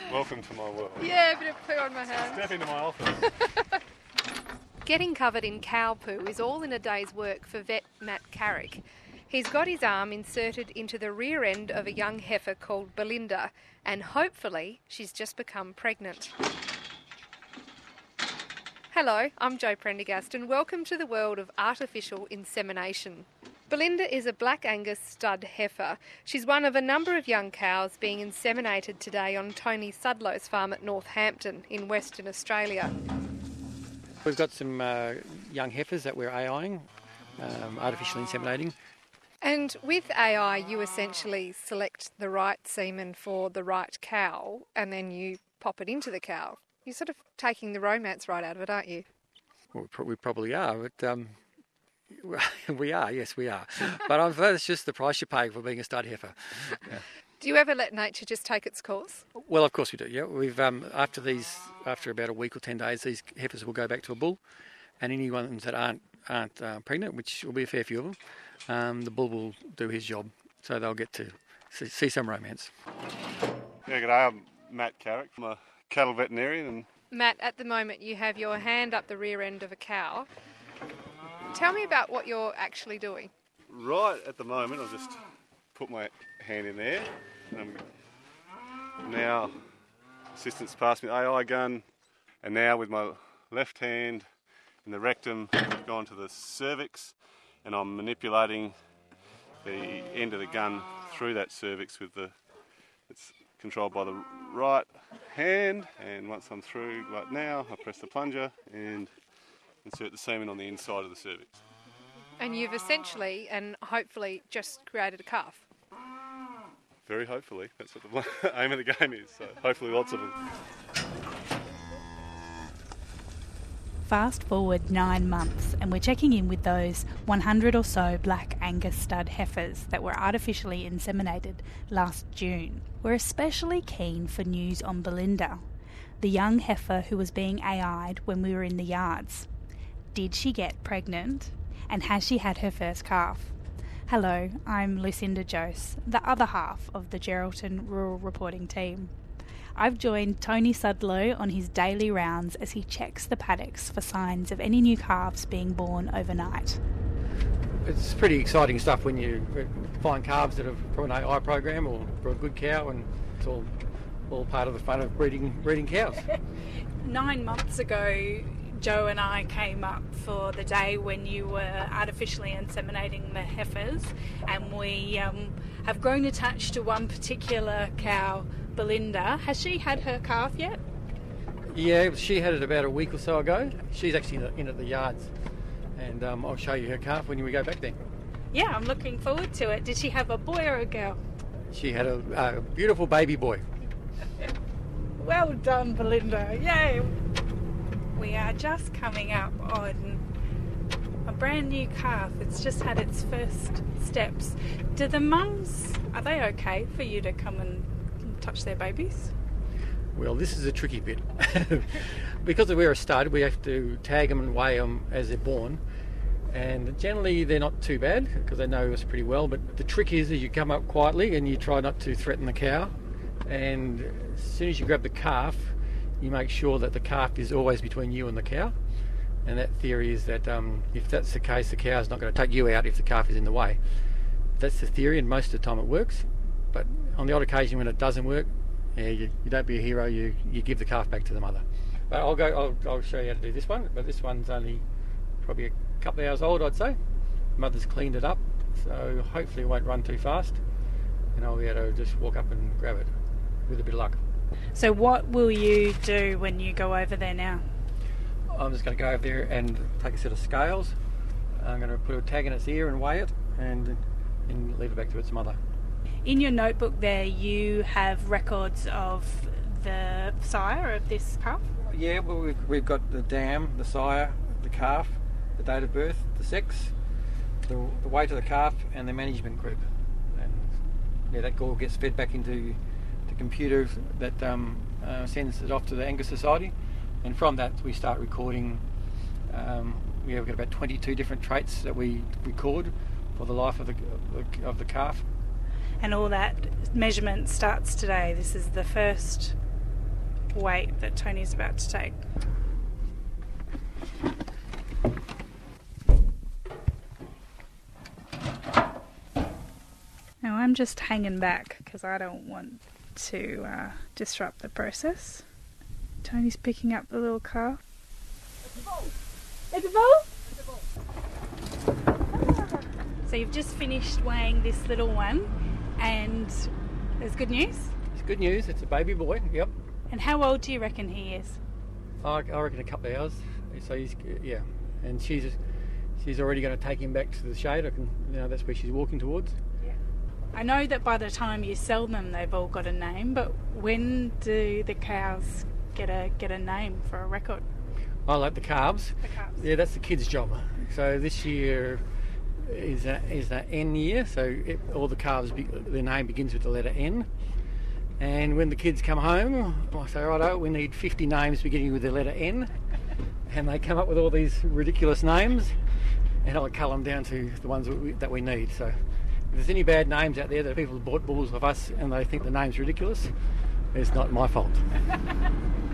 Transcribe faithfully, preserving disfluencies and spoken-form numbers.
Welcome to my world. Yeah, a bit of poo on my hand. Step into my office. Getting covered in cow poo is all in a day's work for vet Matt Carrick. He's got his arm inserted into the rear end of a young heifer called Belinda, and hopefully she's just become pregnant. Hello, I'm Jo Prendergast and welcome to the world of artificial insemination. Belinda is a Black Angus stud heifer. She's one of a number of young cows being inseminated today on Tony Sudlow's farm at Northampton in Western Australia. We've got some uh, young heifers that we're AIing, um, artificially inseminating. And with A I, you essentially select the right semen for the right cow and then you pop it into the cow. You're sort of taking the romance right out of it, aren't you? Well, we, pro- we probably are, but um, we are, yes, we are. But I suppose it's just the price you pay for being a stud heifer. Yeah. Do you ever let nature just take its course? Well, of course we do. Yeah, we've um, after these, after about a week or ten days, these heifers will go back to a bull, and any ones that aren't aren't uh, pregnant, which will be a fair few of them, um, the bull will do his job, so they'll get to see, see some romance. Yeah, g'day. I'm Matt Carrick. I'm a cattle veterinarian. And Matt, at the moment you have your hand up the rear end of a cow. Tell me about what you're actually doing. right at the moment, I'll just put my hand in there. Um, now, assistant's passed me the A I gun, and now with my left hand in the rectum, I've gone to the cervix, and I'm manipulating the end of the gun through that cervix with the, it's controlled by the right hand, and once I'm through, like now, I press the plunger and insert the semen on the inside of the cervix. And you've essentially and hopefully just created a calf. Very hopefully, that's what the aim of the game is, so hopefully lots of them. Fast forward nine months and we're checking in with those one hundred or so Black Angus stud heifers that were artificially inseminated last June. We're especially keen for news on Belinda, the young heifer who was being A I'd when we were in the yards. Did she get pregnant? And has she had her first calf? Hello, I'm Lucinda Jose, the other half of the Geraldton Rural Reporting team. I've joined Tony Sudlow on his daily rounds as he checks the paddocks for signs of any new calves being born overnight. It's pretty exciting stuff when you find calves that are from an A I program or for a good cow, and it's all all part of the fun of breeding breeding cows. Nine months ago, Joe and I came up for the day when you were artificially inseminating the heifers, and we um, have grown attached to one particular cow, Belinda. Has she had her calf yet? Yeah, she had it about a week or so ago. She's actually in, the, in at the yards, and um, I'll show you her calf when we go back there. Yeah, I'm looking forward to it. Did she have a boy or a girl? She had a, a beautiful baby boy. Well done, Belinda. Yay! We are just coming up on a brand new calf. It's just had its first steps. Do the mums, are they okay for you to come and touch their babies? Well, this is a tricky bit. Because we're a stud, we have to tag them and weigh them as they're born. And generally they're not too bad because they know us pretty well. But the trick is that you come up quietly and you try not to threaten the cow. And as soon as you grab the calf, you make sure that the calf is always between you and the cow. And that theory is that um, if that's the case, the cow's not going to take you out if the calf is in the way. That's the theory, and most of the time it works. But on the odd occasion when it doesn't work, yeah, you, you don't be a hero, you, you give the calf back to the mother. But I'll go. I'll, I'll show you how to do this one. But this one's only probably a couple of hours old, I'd say. The mother's cleaned it up, so hopefully it won't run too fast, and I'll be able to just walk up and grab it with a bit of luck. So what will you do when you go over there now? I'm just going to go over there and take a set of scales. I'm going to put a tag in its ear and weigh it, and and leave it back to its mother. In your notebook there, you have records of the sire of this calf? Yeah, well, we've, we've got the dam, the sire, the calf, the date of birth, the sex, the, the weight of the calf, and the management group. And yeah, that all gets fed back into the computer that um, uh, sends it off to the Angus Society. And from that, we start recording. Um, we have got about twenty-two different traits that we record for the life of the of the calf. And all that measurement starts today. This is the first weight that Tony's about to take. Now I'm just hanging back because I don't want to uh, disrupt the process. Tony's picking up the little calf. It's a bull! It's a bull? It's a bull. Ah. So you've just finished weighing this little one, and there's good news? It's good news. It's a baby boy. Yep. And how old do you reckon he is? I, I reckon a couple of hours. So he's yeah, and she's she's already going to take him back to the shade. I can, you know, that's where she's walking towards. Yeah. I know that by the time you sell them, they've all got a name. But when do the cows get a get a name for a record? I like the calves. The calves. Yeah, that's the kids' job. So this year is a, is the N year. So it, all the calves, be, their name begins with the letter N. And when the kids come home, I say, righto, we need fifty names beginning with the letter N. And they come up with all these ridiculous names, and I'll cull them down to the ones that we, that we need. So if there's any bad names out there that people have bought bulls of us and they think the name's ridiculous, it's not my fault.